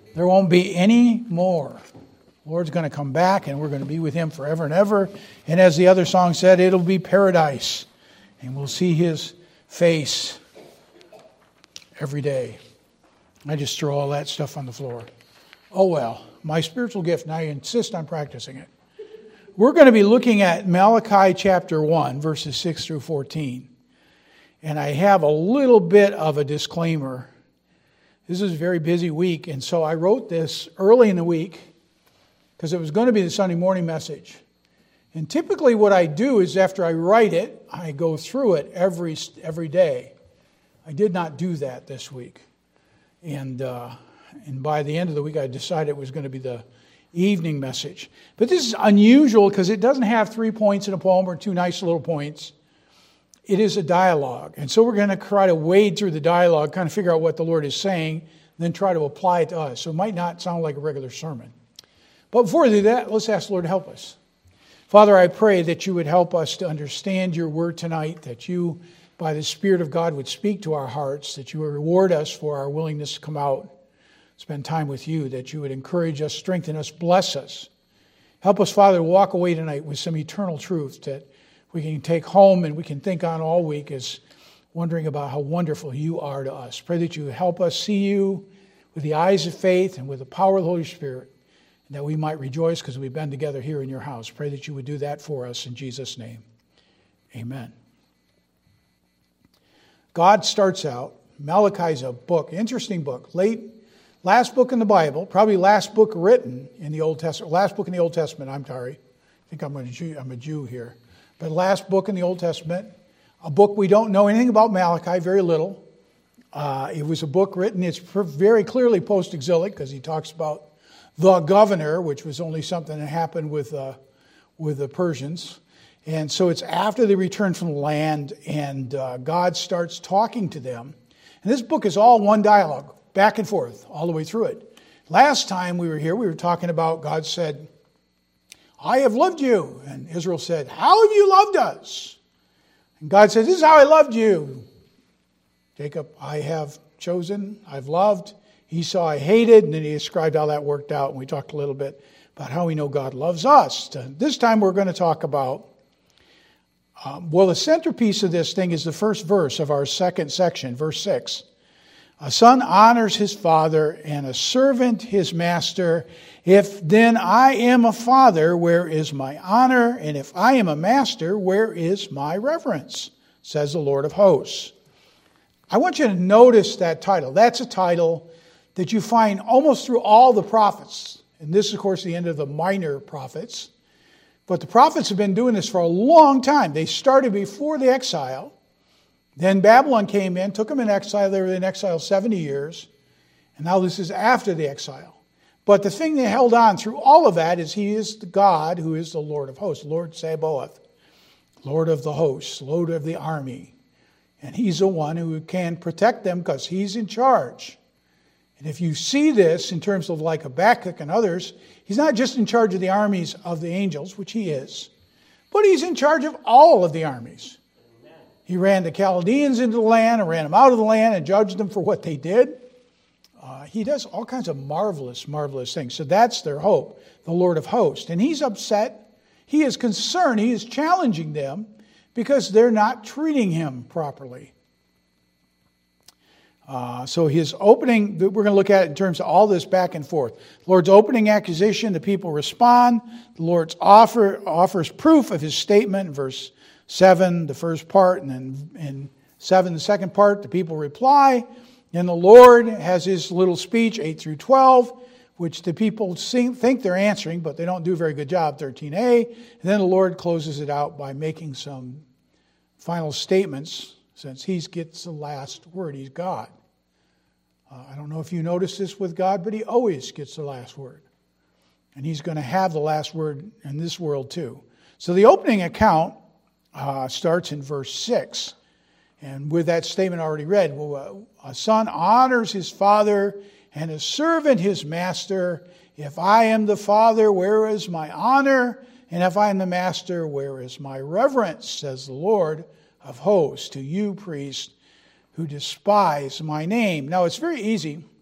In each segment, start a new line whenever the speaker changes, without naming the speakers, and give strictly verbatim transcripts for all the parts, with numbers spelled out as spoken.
There won't be any more. The Lord's going to come back and we're going to be with Him forever and ever. And as the other song said, it'll be paradise. And we'll see His face every day. I just throw all that stuff on the floor. Oh well, my spiritual gift, and I insist on practicing it. We're going to be looking at Malachi chapter one, verses six through fourteen. And I have a little bit of a disclaimer. This is a very busy week, and so I wrote this early in the week because it was going to be the Sunday morning message. And typically what I do is after I write it, I go through it every every day. I did not do that this week. And uh, and by the end of the week, I decided it was going to be the evening message. But this is unusual because it doesn't have three points in a poem or two nice little points. It is a dialogue. And so we're going to try to wade through the dialogue, kind of figure out what the Lord is saying, then try to apply it to us. So it might not sound like a regular sermon. But before we do that, let's ask the Lord to help us. Father, I pray that you would help us to understand your word tonight, that you, by the Spirit of God, would speak to our hearts, that you would reward us for our willingness to come out, spend time with you, that you would encourage us, strengthen us, bless us. Help us, Father, to walk away tonight with some eternal truth that we can take home and we can think on all week as wondering about how wonderful you are to us. Pray that you help us see you with the eyes of faith and with the power of the Holy Spirit, and that we might rejoice because we've been together here in your house. Pray that you would do that for us in Jesus' name. Amen. God starts out, Malachi's a book, interesting book, late, last book in the Bible, probably last book written in the Old Testament, last book in the Old Testament, I'm sorry. I think I'm a Jew, I'm a Jew here. But last book in the Old Testament, a book we don't know anything about Malachi, very little. Uh, it was a book written, it's very clearly post-exilic because he talks about the governor, which was only something that happened with uh, with the Persians. And so it's after they return from the land and uh, God starts talking to them. And this book is all one dialogue, back and forth, all the way through it. Last time we were here, we were talking about God said, I have loved you. And Israel said, how have you loved us? And God said, this is how I loved you. Jacob, I have chosen, I've loved. Esau, I hated. And then he described how that worked out. And we talked a little bit about how we know God loves us. This time we're going to talk about, um, well, the centerpiece of this thing is the first verse of our second section, verse six. A son honors his father and a servant his master. If then I am a father, where is my honor? And if I am a master, where is my reverence? Says the Lord of hosts. I want you to notice that title. That's a title that you find almost through all the prophets. And this is, of course, the end of the minor prophets. But the prophets have been doing this for a long time. They started before the exile. Then Babylon came in, took them in exile. They were in exile seventy years. And now this is after the exile. But the thing they held on through all of that is he is the God who is the Lord of hosts, Lord Sabaoth, Lord of the hosts, Lord of the army. And he's the one who can protect them because he's in charge. And if you see this in terms of like Habakkuk and others, he's not just in charge of the armies of the angels, which he is, but he's in charge of all of the armies. He ran the Chaldeans into the land and ran them out of the land and judged them for what they did. Uh, he does all kinds of marvelous, marvelous things. So that's their hope, the Lord of hosts. And he's upset. He is concerned. He is challenging them because they're not treating him properly. Uh, so his opening, we're going to look at it in terms of all this back and forth. The Lord's opening accusation, the people respond. The Lord's offer offers proof of his statement in verse seven, the first part, and then in seven, the second part, the people reply. And the Lord has his little speech, eight through twelve, which the people think they're answering, but they don't do a very good job, thirteen a. And then the Lord closes it out by making some final statements, since he gets the last word. He's God. Uh, I don't know if you notice this with God, but he always gets the last word. And he's going to have the last word in this world too. So the opening account uh, starts in verse six. And with that statement already read, well, a son honors his father and a servant his master. If I am the father, where is my honor? And if I am the master, where is my reverence? Says the Lord of hosts to you, priests, who despise my name. Now, it's very easy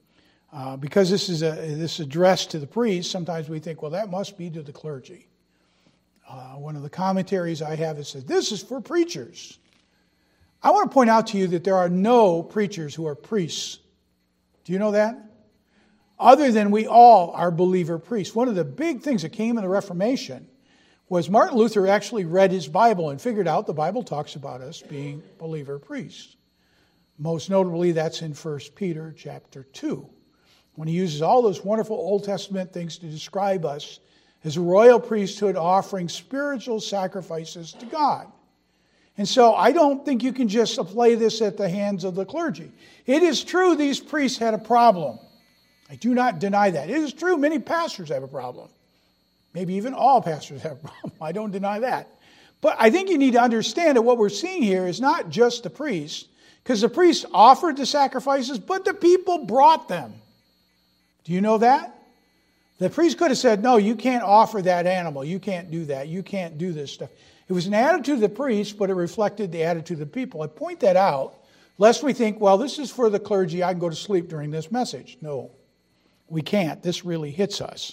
Uh, because this is a this address to the priest, sometimes we think, well, that must be to the clergy. Uh, one of the commentaries I have, it says, this is for preachers. I want to point out to you that there are no preachers who are priests. Do you know that? Other than we all are believer priests. One of the big things that came in the Reformation was Martin Luther actually read his Bible and figured out the Bible talks about us being believer priests. Most notably, that's in First Peter chapter two, when he uses all those wonderful Old Testament things to describe us as a royal priesthood offering spiritual sacrifices to God. And so I don't think you can just apply this at the hands of the clergy. It is true these priests had a problem. I do not deny that. It is true many pastors have a problem. Maybe even all pastors have a problem. I don't deny that. But I think you need to understand that what we're seeing here is not just the priests, because the priests offered the sacrifices, but the people brought them. Do you know that? The priest could have said, no, you can't offer that animal. You can't do that. You can't do this stuff. It was an attitude of the priest, but it reflected the attitude of the people. I point that out, lest we think, well, this is for the clergy. I can go to sleep during this message. No, we can't. This really hits us.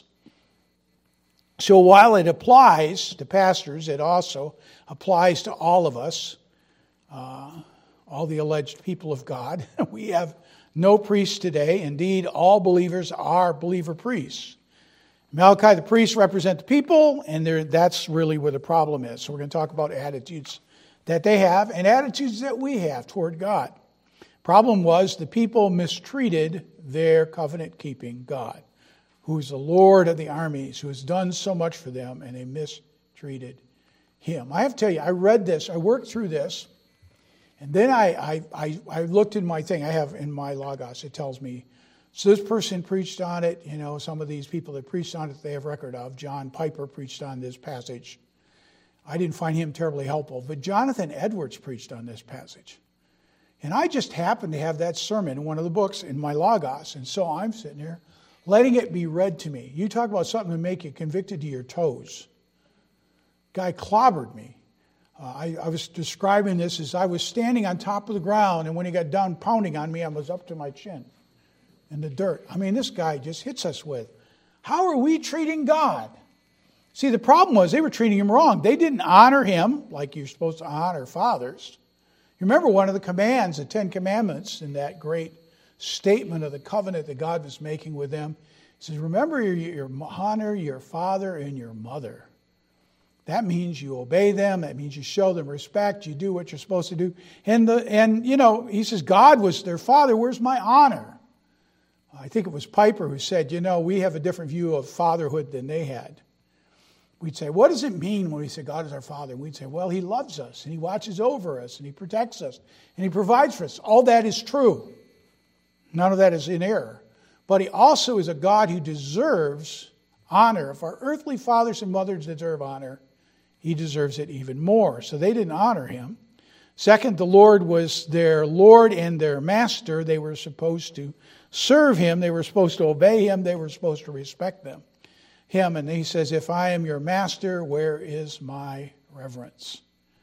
So while it applies to pastors, it also applies to all of us, uh, all the alleged people of God. We have no priests today. Indeed, all believers are believer priests. Malachi, the priests, represent the people, and that's really where the problem is. So we're going to talk about attitudes that they have and attitudes that we have toward God. Problem was the people mistreated their covenant-keeping God, who is the Lord of the armies, who has done so much for them, and they mistreated him. I have to tell you, I read this, I worked through this, and then I, I, I, I looked in my thing. I have in my Logos, it tells me, so this person preached on it. You know, some of these people that preached on it, they have record of. John Piper preached on this passage. I didn't find him terribly helpful, but Jonathan Edwards preached on this passage. And I just happened to have that sermon in one of the books in my Logos, and so I'm sitting here letting it be read to me. You talk about something to make you convicted to your toes. Guy clobbered me. Uh, I, I was describing this as I was standing on top of the ground, and when he got done pounding on me, I was up to my chin in the dirt. I mean, this guy just hits us with, how are we treating God? See, the problem was they were treating him wrong. They didn't honor him like you're supposed to honor fathers. You remember one of the commands, the Ten Commandments, in that great statement of the covenant that God was making with them. He says, remember your, your honor your father and your mother. That means you obey them. That means you show them respect. You do what you're supposed to do. And, the, and you know, he says, God was their father. Where's my honor? I think it was Piper who said, you know, we have a different view of fatherhood than they had. We'd say, what does it mean when we say God is our father? And we'd say, well, he loves us, and he watches over us, and he protects us, and he provides for us. All that is true. None of that is in error. But he also is a God who deserves honor. If our earthly fathers and mothers deserve honor, he deserves it even more. So they didn't honor him. Second, the Lord was their Lord and their master. They were supposed to serve him. They were supposed to obey him. They were supposed to respect them. Him. And he says, if I am your master, where is my reverence?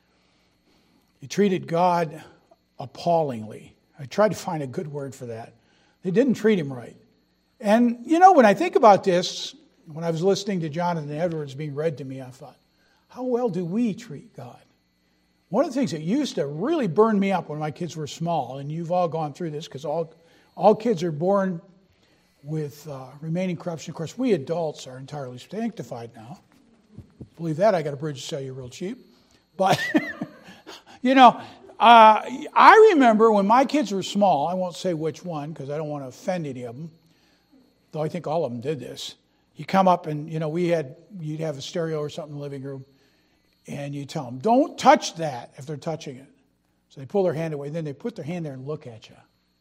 He treated God appallingly. I tried to find a good word for that. They didn't treat him right. And, you know, when I think about this, when I was listening to Jonathan Edwards being read to me, I thought, how well do we treat God? One of the things that used to really burn me up when my kids were small, and you've all gone through this because all, all kids are born with uh, remaining corruption. Of course, we adults are entirely sanctified now. Believe that, I got a bridge to sell you real cheap. But, you know, uh, I remember when my kids were small, I won't say which one because I don't want to offend any of them, though I think all of them did this. You come up and, you know, we had, you'd have a stereo or something in the living room, and you tell them, don't touch that if they're touching it. So they pull their hand away, then they put their hand there and look at you.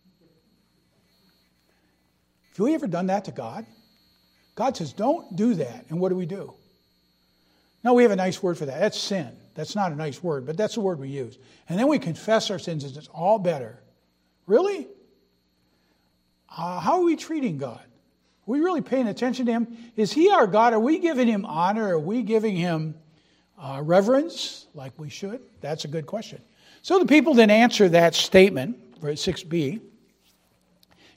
Have we ever done that to God? God says, don't do that. And what do we do? No, we have a nice word for that. That's sin. That's not a nice word, but that's the word we use. And then we confess our sins and it's all better. Really? Uh, how are we treating God? Are we really paying attention to him? Is he our God? Are we giving him honor? Are we giving him uh, reverence like we should? That's a good question. So the people didn't answer that statement, six b.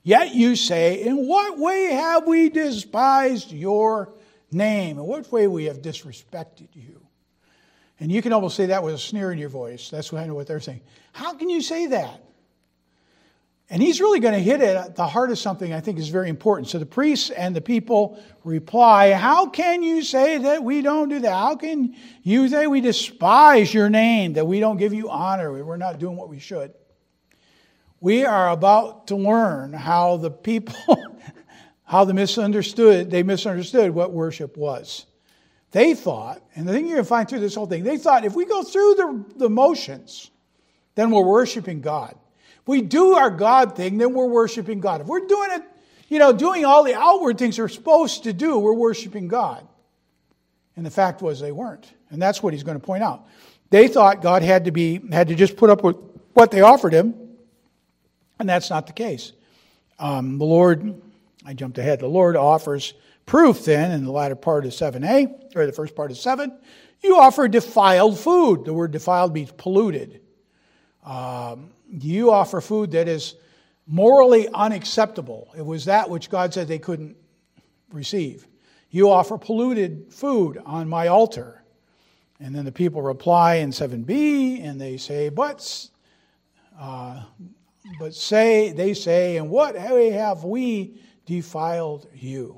Yet you say, in what way have we despised your name? In what way we have disrespected you? And you can almost say that with a sneer in your voice. That's kind of what they're saying. How can you say that? And he's really going to hit it at the heart of something I think is very important. So the priests and the people reply, how can you say that we don't do that? How can you say we despise your name, that we don't give you honor, we're not doing what we should? We are about to learn how the people, how the misunderstood, they misunderstood what worship was. They thought, and the thing you're going to find through this whole thing, they thought if we go through the, the motions, then we're worshiping God. If we do our God thing, then we're worshiping God. If we're doing it, you know, doing all the outward things we're supposed to do, we're worshiping God. And the fact was they weren't. And that's what he's going to point out. They thought God had to be, had to just put up with what they offered him. And that's not the case. Um, the Lord, I jumped ahead, the Lord offers proof then in the latter part of seven a, or the first part of seven. You offer defiled food. The word defiled means polluted. Um, you offer food that is morally unacceptable. It was that which God said they couldn't receive. You offer polluted food on my altar. And then the people reply in seven b, and they say, but, uh, but say, they say, in what way have we defiled you?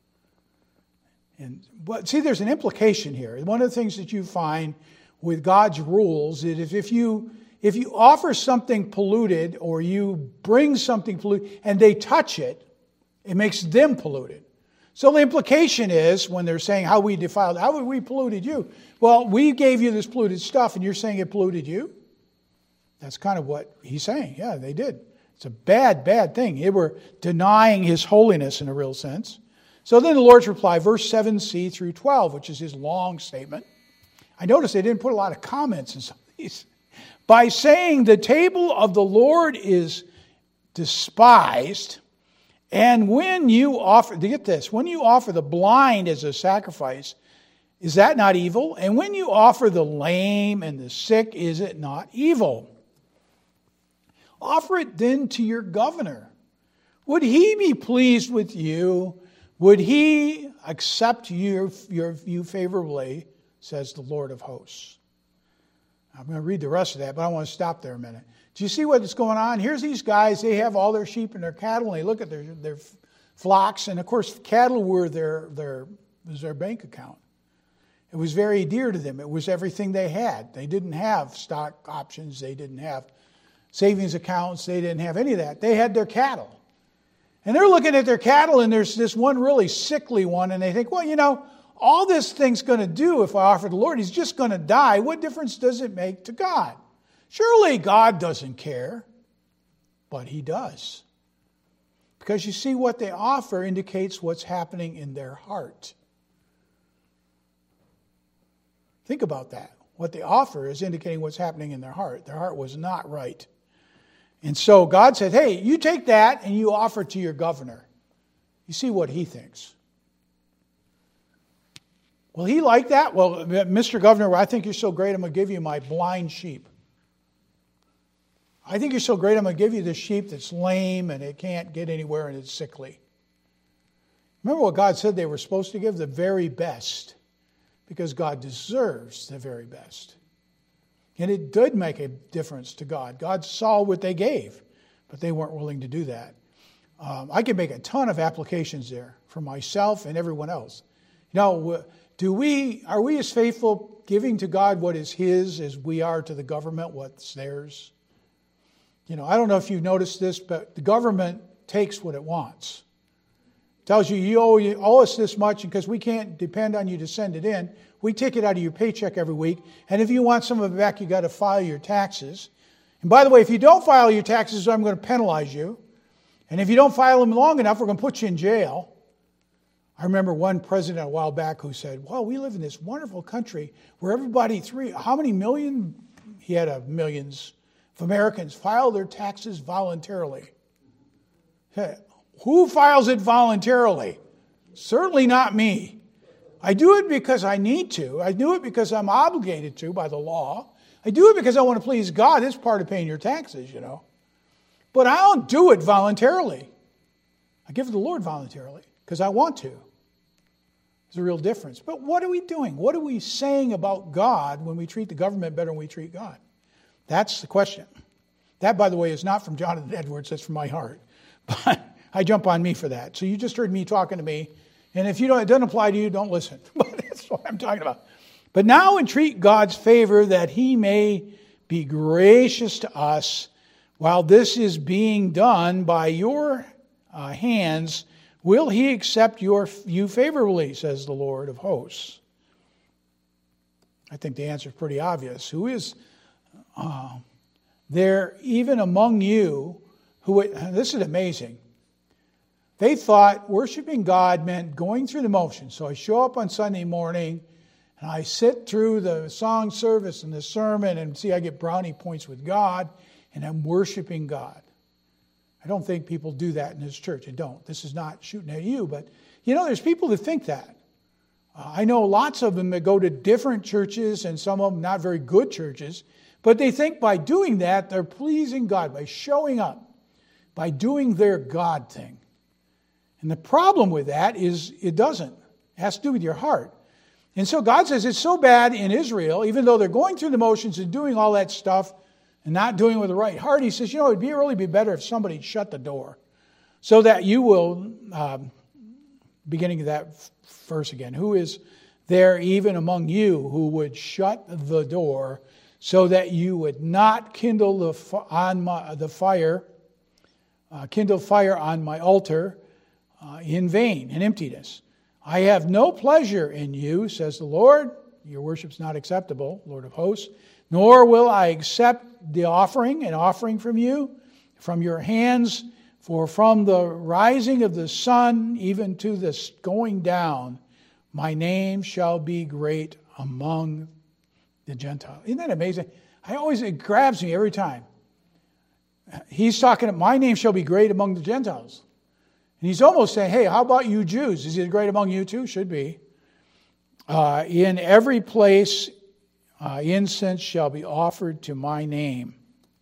And but see, there's an implication here. One of the things that you find with God's rules is if you if you offer something polluted or you bring something polluted and they touch it, it makes them polluted. So the implication is when they're saying how we defiled, how we polluted you? Well, we gave you this polluted stuff and you're saying it polluted you? That's kind of what he's saying. Yeah, they did. It's a bad, bad thing. They were denying his holiness in a real sense. So then the Lord's reply, verse seven c through twelve, which is his long statement. I noticed they didn't put a lot of comments in some of these. By saying the table of the Lord is despised, and when you offer, to get this, when you offer the blind as a sacrifice, is that not evil? And when you offer the lame and the sick, is it not evil? Offer it then to your governor. Would he be pleased with you? Would he accept you, your, you favorably, says the Lord of hosts. I'm going to read the rest of that, but I want to stop there a minute. Do you see what's going on? Here's these guys, they have all their sheep and their cattle, and they look at their, their flocks, and of course cattle were their, their, was their bank account. It was very dear to them. It was everything they had. They didn't have stock options. They didn't have savings accounts. They didn't have any of that. They had their cattle. And they're looking at their cattle, and there's this one really sickly one, and they think, well, you know, all this thing's going to do if I offer the Lord, he's just going to die. What difference does it make to God? Surely God doesn't care, but he does. Because you see, what they offer indicates what's happening in their heart. Think about that. What they offer is indicating what's happening in their heart. Their heart was not right. And so God said, hey, you take that and you offer it to your governor. You see what he thinks. Will he like that? Well, Mister Governor, I think you're so great, I'm going to give you my blind sheep. I think you're so great, I'm going to give you the sheep that's lame and it can't get anywhere and it's sickly. Remember what God said they were supposed to give? The very best. Because God deserves the very best. And it did make a difference to God. God saw what they gave, but they weren't willing to do that. Um, I could make a ton of applications there for myself and everyone else. You know, do we, are we as faithful giving to God what is his as we are to the government what's theirs? You know, I don't know if you've noticed this, but the government takes what it wants. It tells you, you owe, you owe us this much because we can't depend on you to send it in. We take it out of your paycheck every week. And if you want some of it back, you got to file your taxes. And by the way, if you don't file your taxes, I'm going to penalize you. And if you don't file them long enough, we're going to put you in jail. I remember one president a while back who said, well, we live in this wonderful country where everybody, three, how many million? He had a millions of Americans file their taxes voluntarily. Hey, who files it voluntarily? Certainly not me. I do it because I need to. I do it because I'm obligated to by the law. I do it because I want to please God. It's part of paying your taxes, you know. But I don't do it voluntarily. I give to the Lord voluntarily because I want to. There's a real difference. But what are we doing? What are we saying about God when we treat the government better than we treat God? That's the question. That, by the way, is not from Jonathan Edwards. That's from my heart. But I jump on me for that. So you just heard me talking to me. And if you don't, it doesn't apply to you, don't listen. But that's what I'm talking about. But now entreat God's favor that he may be gracious to us while this is being done by your uh, hands. Will he accept your you favorably, says the Lord of hosts? I think the answer is pretty obvious. Who is uh, there even among you who, this is amazing. They thought worshiping God meant going through the motions. So I show up on Sunday morning and I sit through the song service and the sermon and see I get brownie points with God and I'm worshiping God. I don't think people do that in this church. I don't. This is not shooting at you, but you know, there's people that think that. Uh, I know lots of them that go to different churches and some of them not very good churches, but they think by doing that they're pleasing God, by showing up, by doing their God thing. And the problem with that is it doesn't. It has to do with your heart. And so God says it's so bad in Israel, even though they're going through the motions and doing all that stuff and not doing it with the right heart, he says, you know, it'd be really be better if somebody shut the door so that you will, um, beginning of that verse again, who is there even among you who would shut the door so that you would not kindle the, on my, the fire, uh, kindle fire on my altar, Uh, in vain and emptiness. I have no pleasure in you, says the Lord. Your worship's not acceptable, Lord of hosts. Nor will I accept the offering, an offering from you, from your hands. For from the rising of the sun, even to the going down, my name shall be great among the Gentiles. Isn't that amazing? I always, it grabs me every time. He's talking, my name shall be great among the Gentiles. And he's almost saying, hey, how about you Jews? Is it great among you too? Should be. Uh, in every place, uh, incense shall be offered to my name.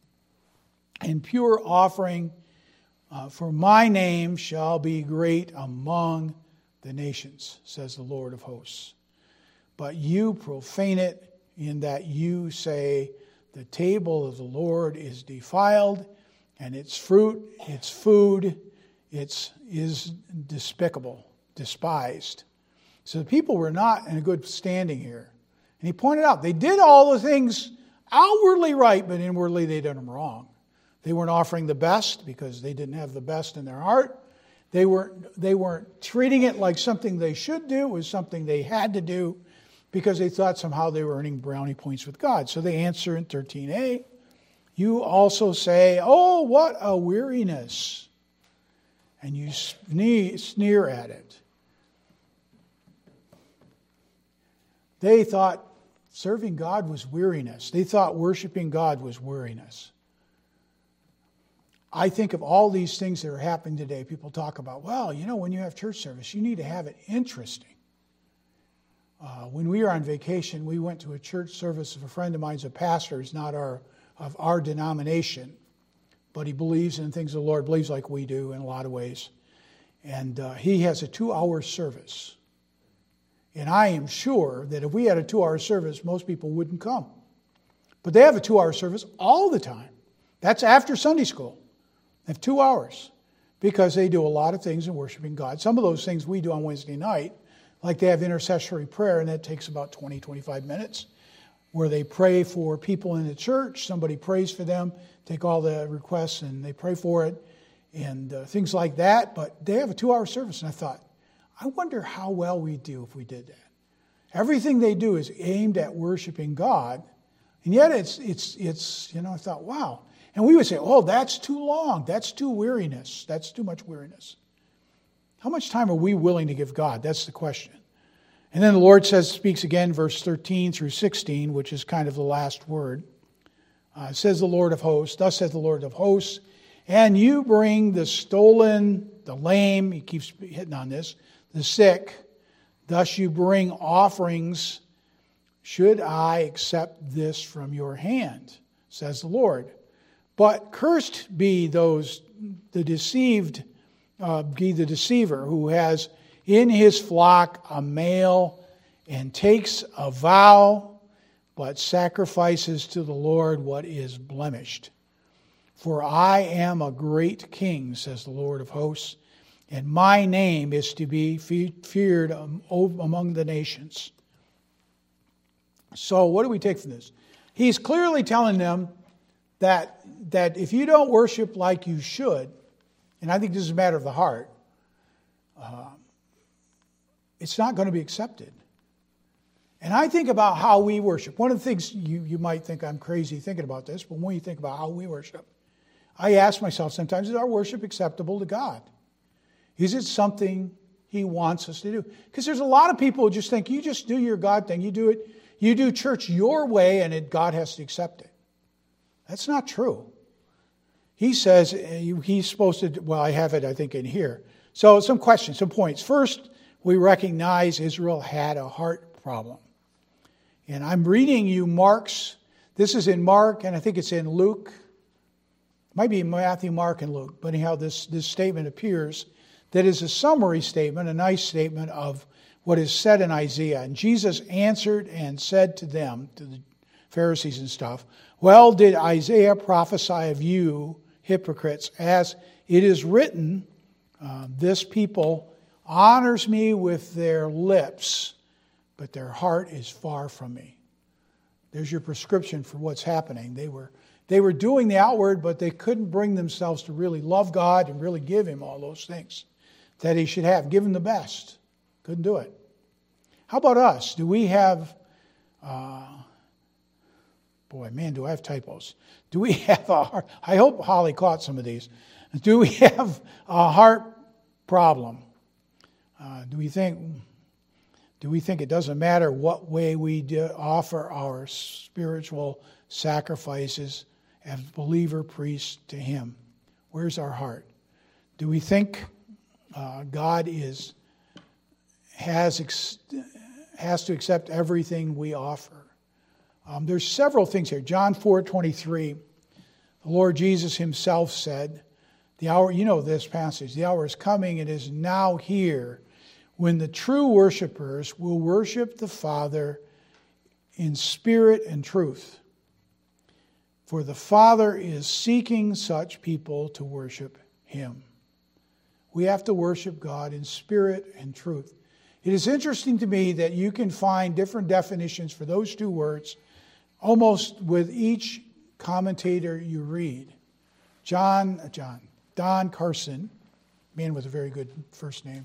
And pure offering uh, for my name shall be great among the nations, says the Lord of hosts. But you profane it in that you say, the table of the Lord is defiled, and its fruit, its food, It is despicable, despised. So the people were not in a good standing here. And he pointed out, they did all the things outwardly right, but inwardly they did them wrong. They weren't offering the best because they didn't have the best in their heart. They weren't, they weren't treating it like something they should do. It was something they had to do because they thought somehow they were earning brownie points with God. So they answer in thirteen a, you also say, oh, what a weariness. And you sneer at it. They thought serving God was weariness. They thought worshiping God was weariness. I think of all these things that are happening today. People talk about, well, you know, when you have church service, you need to have it interesting. Uh, when we were on vacation, we went to a church service of a friend of mine's a pastor. He's not our of our denomination. But he believes in things the Lord believes like we do in a lot of ways. And uh, he has a two-hour service. And I am sure that if we had a two-hour service, most people wouldn't come. But they have a two-hour service all the time. That's after Sunday school. They have two hours because they do a lot of things in worshiping God. Some of those things we do on Wednesday night, like they have intercessory prayer, and that takes about twenty, twenty-five minutes, where they pray for people in the church. Somebody prays for them, take all the requests, and they pray for it, and uh, things like that. But they have a two-hour service, and I thought, I wonder how well we do if we did that. Everything they do is aimed at worshiping God, and yet it's, it's, it's you know, I thought, wow. And we would say, oh, that's too long. That's too weariness. That's too much weariness. How much time are we willing to give God? That's the question. And then the Lord says, speaks again, verse thirteen through sixteen, which is kind of the last word. Uh, says the Lord of hosts, thus says the Lord of hosts, and you bring the stolen, the lame, he keeps hitting on this, the sick, thus you bring offerings. Should I accept this from your hand, says the Lord. But cursed be those, the deceived uh, be the deceiver, who has in his flock a male and takes a vow, but sacrifices to the Lord what is blemished. For I am a great king, says the Lord of hosts, and my name is to be feared among the nations. So what do we take from this? He's clearly telling them that, that if you don't worship like you should, and I think this is a matter of the heart, uh, it's not going to be accepted. And I think about how we worship. One of the things, you, you might think I'm crazy thinking about this, but when you think about how we worship, I ask myself sometimes, is our worship acceptable to God? Is it something He wants us to do? Because there's a lot of people who just think, you just do your God thing, you do it, you do church your way, and it, God has to accept it. That's not true. He says He's supposed to, well, I have it, I think, in here. So some questions, some points. First, we recognize Israel had a heart problem. And I'm reading you Mark's, this is in Mark, and I think it's in Luke. It might be in Matthew, Mark, and Luke. But anyhow, this, this statement appears that is a summary statement, a nice statement of what is said in Isaiah. And Jesus answered and said to them, to the Pharisees and stuff, well, did Isaiah prophesy of you, hypocrites, as it is written, uh, this people honors me with their lips, but their heart is far from me. There's your prescription for what's happening. They were they were doing the outward, but they couldn't bring themselves to really love God and really give Him all those things that He should have. Give Him the best. Couldn't do it. How about us? Do we have, uh, boy, man, do I have typos. Do we have a heart, I hope Holly caught some of these. Do we have a heart problem? Uh, do we think... Do we think it doesn't matter what way we do offer our spiritual sacrifices as believer priests to Him? Where's our heart? Do we think uh, God is has ex, has to accept everything we offer? Um, there's several things here. John four twenty-three, the Lord Jesus Himself said, "The hour, you know this passage. The hour is coming; it is now here, when the true worshipers will worship the Father in spirit and truth. For the Father is seeking such people to worship Him." We have to worship God in spirit and truth. It is interesting to me that you can find different definitions for those two words almost with each commentator you read. John, John, Don Carson, man with a very good first name,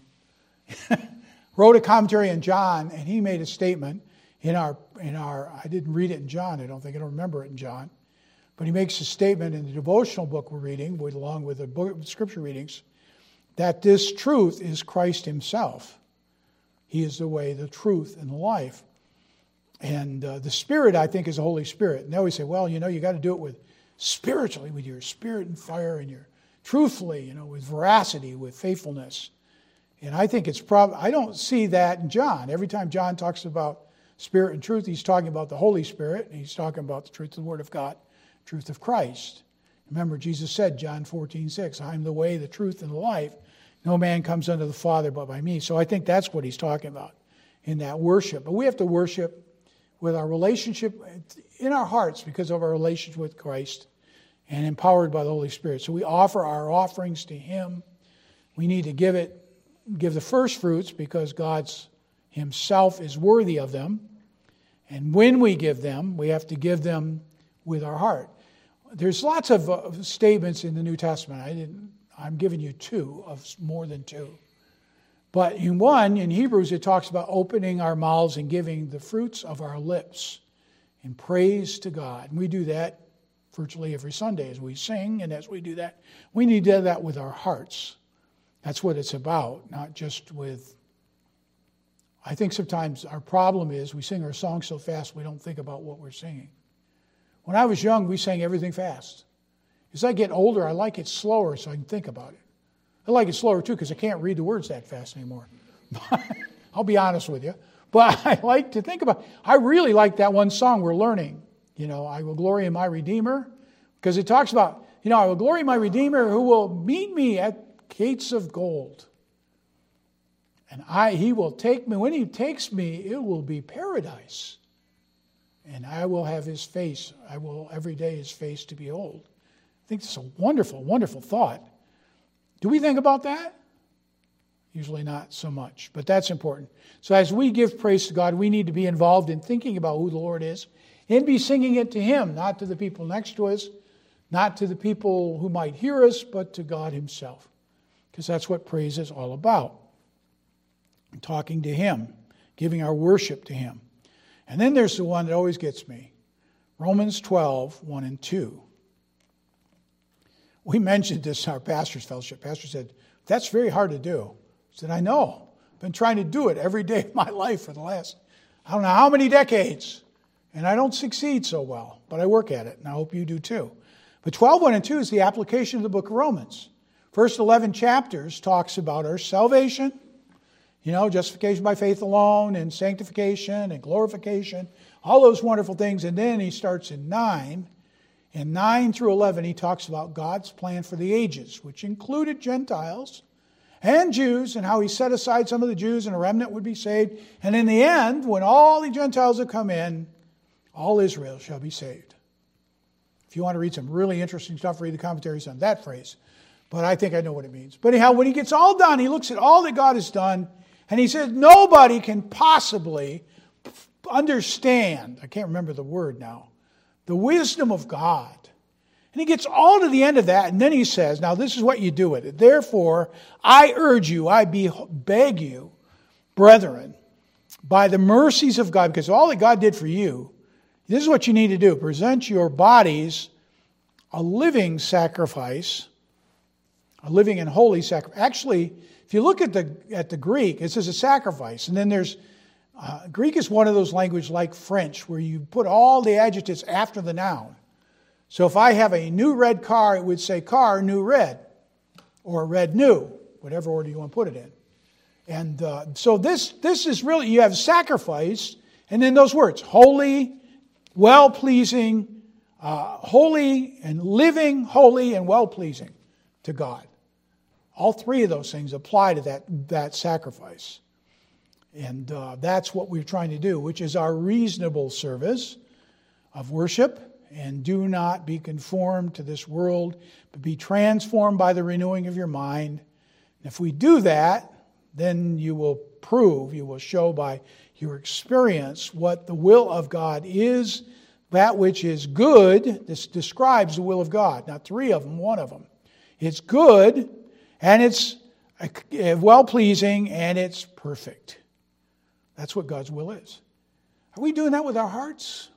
wrote a commentary on John, and he made a statement in our, in our, I didn't read it in John, I don't think I don't remember it in John, but he makes a statement in the devotional book we're reading, with, along with the book, scripture readings, that this truth is Christ Himself. He is the way, the truth, and the life. And uh, the Spirit, I think, is the Holy Spirit. And they always say, well, you know, you got to do it with spiritually, with your spirit and fire, and your truthfully, you know, with veracity, with faithfulness. And I think it's probably, I don't see that in John. Every time John talks about spirit and truth, he's talking about the Holy Spirit, and he's talking about the truth of the Word of God, truth of Christ. Remember, Jesus said, John fourteen six, I am the way, the truth, and the life. No man comes unto the Father but by me. So I think that's what he's talking about in that worship. But we have to worship with our relationship in our hearts because of our relationship with Christ and empowered by the Holy Spirit. So we offer our offerings to Him. We need to give it, give the first fruits because God's Himself is worthy of them. And when we give them, we have to give them with our heart. There's lots of uh, statements in the New Testament. I didn't, I'm giving you two of more than two. But in one, in Hebrews, it talks about opening our mouths and giving the fruits of our lips in praise to God. And we do that virtually every Sunday as we sing, and as we do that, we need to do that with our hearts. That's what it's about, not just with... I think sometimes our problem is we sing our songs so fast we don't think about what we're singing. When I was young, we sang everything fast. As I get older, I like it slower so I can think about it. I like it slower too because I can't read the words that fast anymore. I'll be honest with you. But I like to think about it. I really like that one song we're learning. You know, I will glory in my Redeemer. Because it talks about, you know, I will glory in my Redeemer who will meet me at gates of gold. And I, he will take me. When he takes me, it will be paradise. And I will have his face. I will every day his face to behold. I think it's a wonderful, wonderful thought. Do we think about that? Usually not so much, but that's important. So as we give praise to God, we need to be involved in thinking about who the Lord is and be singing it to him, not to the people next to us, not to the people who might hear us, but to God himself. Because that's what praise is all about. Talking to him, giving our worship to him. And then there's the one that always gets me. Romans twelve, one and two. We mentioned this in our pastor's fellowship. Pastor said, that's very hard to do. I said, I know. I've been trying to do it every day of my life for the last, I don't know how many decades. And I don't succeed so well, but I work at it, and I hope you do too. But twelve, one and two is the application of the book of Romans. First eleven chapters talks about our salvation, you know, justification by faith alone, and sanctification and glorification, all those wonderful things. And then he starts in nine. In nine through eleven, he talks about God's plan for the ages, which included Gentiles and Jews, and how he set aside some of the Jews and a remnant would be saved. And in the end, when all the Gentiles have come in, all Israel shall be saved. If you want to read some really interesting stuff, read the commentaries on that phrase. But I think I know what it means. But anyhow, when he gets all done, he looks at all that God has done, and he says, nobody can possibly understand, I can't remember the word now, the wisdom of God. And he gets all to the end of that, and then he says, now this is what you do with it. Therefore, I urge you, I beg you, brethren, by the mercies of God, because all that God did for you, this is what you need to do. Present your bodies a living sacrifice, a living and holy sacrifice. Actually, if you look at the at the Greek, it says a sacrifice. And then there's, uh, Greek is one of those languages like French, where you put all the adjectives after the noun. So if I have a new red car, it would say car, new red. Or red new, whatever order you want to put it in. And uh, so this, this is really, you have sacrifice, and then those words, holy, well-pleasing, uh, holy and living, holy and well-pleasing to God. All three of those things apply to that, that sacrifice. And uh, that's what we're trying to do, which is our reasonable service of worship. And do not be conformed to this world, but be transformed by the renewing of your mind. And if we do that, then you will prove, you will show by your experience what the will of God is, that which is good. This describes the will of God, not three of them, one of them. It's good, and it's well-pleasing, and it's perfect. That's what God's will is. Are we doing that with our hearts?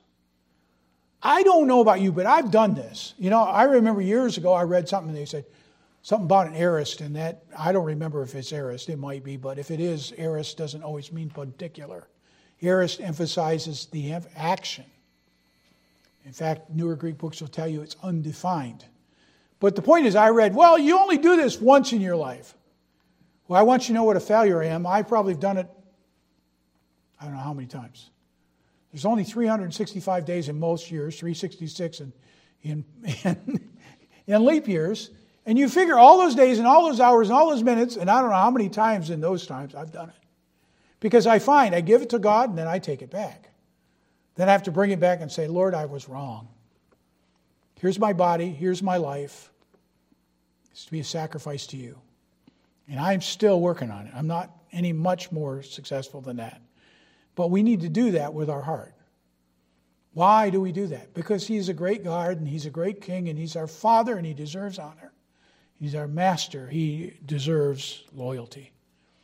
I don't know about you, but I've done this. You know, I remember years ago I read something and they said something about an aorist, and that, I don't remember if it's aorist, it might be, but if it is, aorist doesn't always mean particular. Aorist emphasizes the action. In fact, newer Greek books will tell you it's undefined. But the point is, I read, well, you only do this once in your life. Well, I want you to know what a failure I am. I probably have done it, I don't know how many times. There's only three hundred sixty-five days in most years, three hundred sixty-six in, in, in, in leap years. And you figure all those days and all those hours and all those minutes, and I don't know how many times in those times I've done it. Because I find I give it to God and then I take it back. Then I have to bring it back and say, Lord, I was wrong. Here's my body, here's my life. It's to be a sacrifice to you. And I'm still working on it. I'm not any much more successful than that. But we need to do that with our heart. Why do we do that? Because He's a great God, and He's a great King, and He's our Father, and He deserves honor. He's our Master. He deserves loyalty.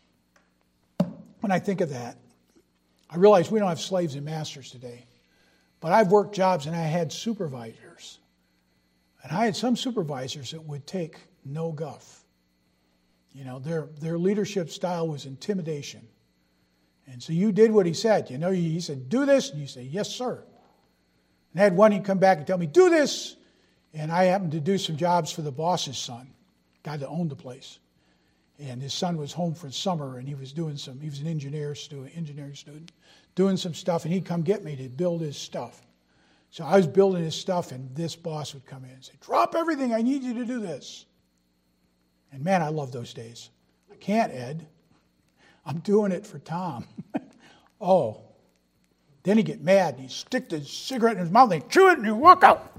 When I think of that, I realize we don't have slaves and masters today. But I've worked jobs, and I had supervisors. And I had some supervisors that would take no guff. You know, their, their leadership style was intimidation. And so you did what he said. You know, he said, do this. And you say, yes, sir. And I had one, he'd come back and tell me, do this. And I happened to do some jobs for the boss's son, guy that owned the place. And his son was home for summer, and he was doing some, he was an engineer student, engineering student, doing some stuff, and he'd come get me to build his stuff. So I was building his stuff, and this boss would come in and say, drop everything, I need you to do this. And man, I love those days. I can't, Ed. I'm doing it for Tom. Oh. Then he'd get mad and he'd stick the cigarette in his mouth and he'd chew it and he'd walk out.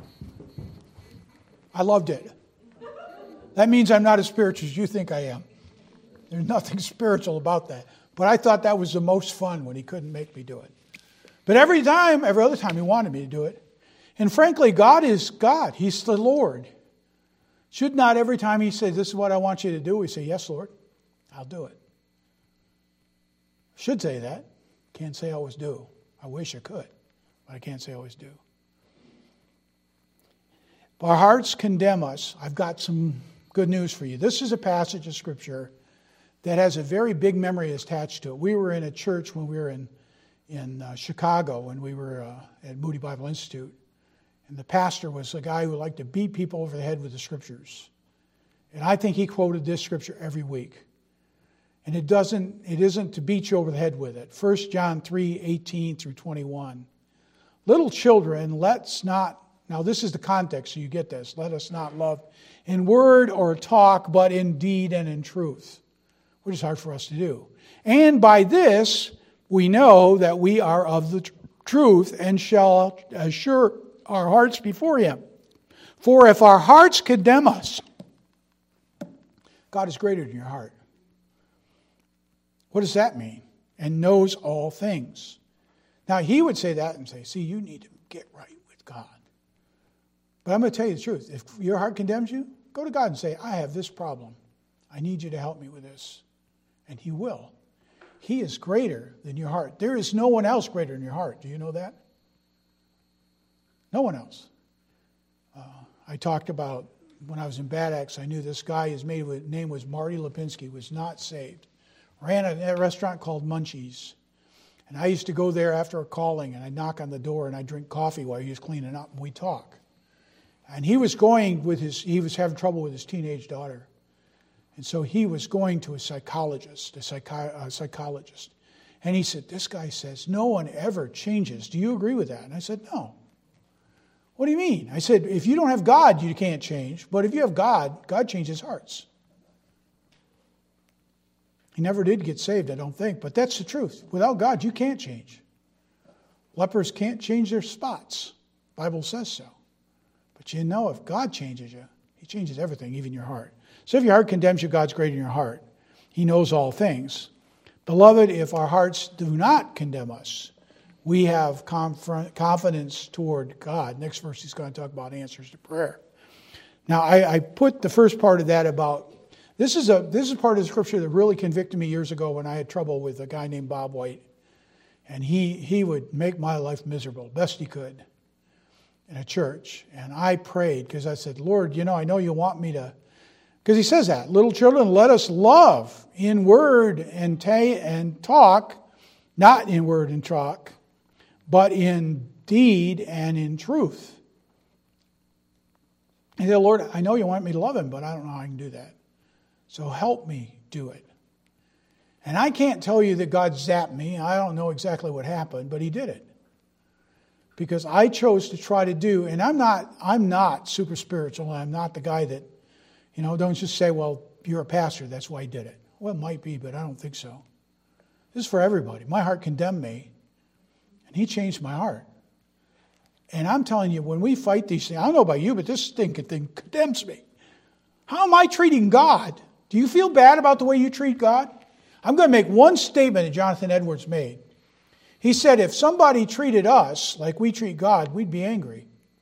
I loved it. That means I'm not as spiritual as you think I am. There's nothing spiritual about that. But I thought that was the most fun when he couldn't make me do it. But every time, every other time he wanted me to do it. And frankly, God is God. He's the Lord. Should not every time he says, this is what I want you to do, we say, yes, Lord, I'll do it. Should say that. Can't say I always do. I wish I could, but I can't say I always do. If our hearts condemn us, I've got some good news for you. This is a passage of Scripture that has a very big memory attached to it. We were in a church when we were in, in uh, Chicago, when we were uh, at Moody Bible Institute. And the pastor was a guy who liked to beat people over the head with the Scriptures. And I think he quoted this Scripture every week. And it doesn't, it isn't to beat you over the head with it. First John three, eighteen through twenty-one. Little children, let's not, now this is the context, so you get this. Let us not love in word or talk, but in deed and in truth. Which is hard for us to do. And by this, we know that we are of the tr- truth and shall assure our hearts before Him. For if our hearts condemn us, God is greater than your heart. What does that mean? And knows all things. Now, he would say that and say, see, you need to get right with God. But I'm going to tell you the truth. If your heart condemns you, go to God and say, I have this problem. I need you to help me with this. And He will. He is greater than your heart. There is no one else greater than your heart. Do you know that? No one else. Uh, I talked about when I was in Bad Axe, I knew this guy, his name was Marty Lipinski, was not saved. Ran a restaurant called Munchies. And I used to go there after a calling, and I'd knock on the door, and I'd drink coffee while he was cleaning up, and we'd talk. And he was going with his, he was having trouble with his teenage daughter. And so he was going to a psychologist, a, psychi- a psychologist. And he said, this guy says, no one ever changes. Do you agree with that? And I said, no. What do you mean? I said, if you don't have God, you can't change. But if you have God, God changes hearts. He never did get saved, I don't think. But that's the truth. Without God, you can't change. Lepers can't change their spots. The Bible says so. But you know, if God changes you, He changes everything, even your heart. So if your heart condemns you, God's greater than your heart. He knows all things. Beloved, if our hearts do not condemn us, we have confidence toward God. Next verse, he's going to talk about answers to prayer. Now, I, I put the first part of that about, this is a this is part of the Scripture that really convicted me years ago when I had trouble with a guy named Bob White. And he, he would make my life miserable, best he could, in a church. And I prayed, because I said, Lord, you know, I know you want me to, because he says that, little children, let us love in word and, ta- and talk, not in word and talk, but in deed and in truth. And he said, Lord, I know you want me to love him, but I don't know how I can do that. So help me do it. And I can't tell you that God zapped me. I don't know exactly what happened, but He did it. Because I chose to try to do, and I'm not I'm not super spiritual. I'm not the guy that, you know, don't just say, well, you're a pastor, that's why he did it. Well, it might be, but I don't think so. This is for everybody. My heart condemned me, and He changed my heart. And I'm telling you, when we fight these things, I don't know about you, but this stinking thing condemns me. How am I treating God? Do you feel bad about the way you treat God? I'm going to make one statement that Jonathan Edwards made. He said, if somebody treated us like we treat God, we'd be angry.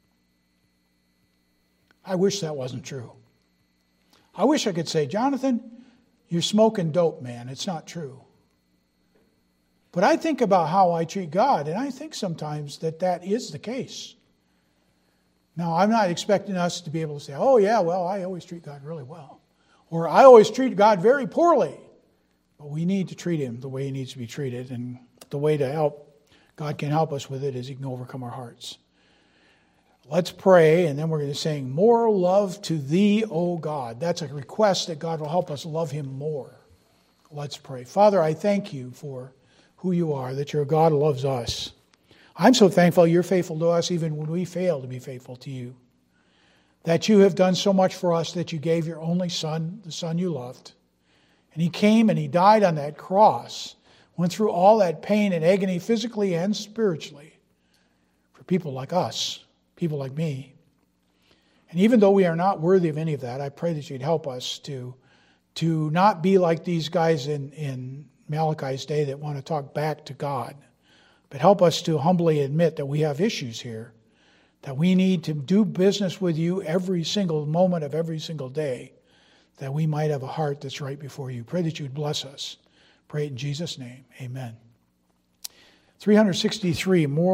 I wish that wasn't true. I wish I could say, Jonathan, you're smoking dope, man. It's not true. But I think about how I treat God, and I think sometimes that that is the case. Now, I'm not expecting us to be able to say, oh, yeah, well, I always treat God really well. Or I always treat God very poorly. But we need to treat Him the way He needs to be treated. And the way to help, God can help us with it, is He can overcome our hearts. Let's pray, and then we're going to sing, more love to Thee, O God. That's a request that God will help us love Him more. Let's pray. Father, I thank You for who You are, that You're a God who loves us. I'm so thankful You're faithful to us even when we fail to be faithful to You. that you have done so much for us that you gave your only Son, the Son you loved. And He came and He died on that cross, went through all that pain and agony physically and spiritually for people like us, people like me. And even though we are not worthy of any of that, I pray that You'd help us to, to not be like these guys in, in Malachi's day that want to talk back to God, but help us to humbly admit that we have issues here, that we need to do business with You every single moment of every single day, that we might have a heart that's right before You. Pray that You'd bless us. Pray it in Jesus' name. Amen. three hundred sixty-three, more